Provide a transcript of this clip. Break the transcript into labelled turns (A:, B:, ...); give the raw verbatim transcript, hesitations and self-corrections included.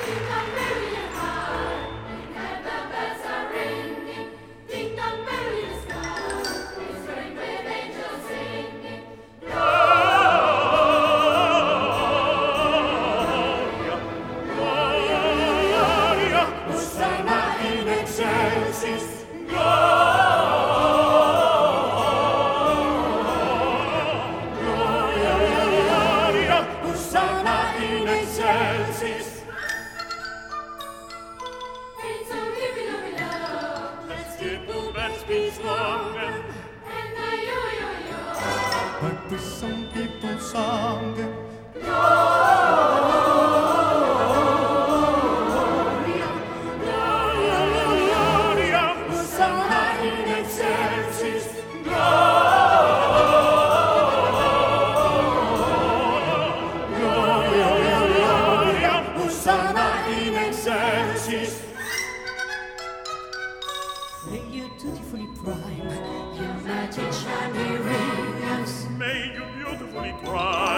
A: But there's some people's song. Gloria, Gloria, Gloria, Hosanna in excelsis. Gloria, Gloria, Gloria, Hosanna in excelsis.
B: May you dutifully prime your magic shiny rings.
C: May you beautifully prime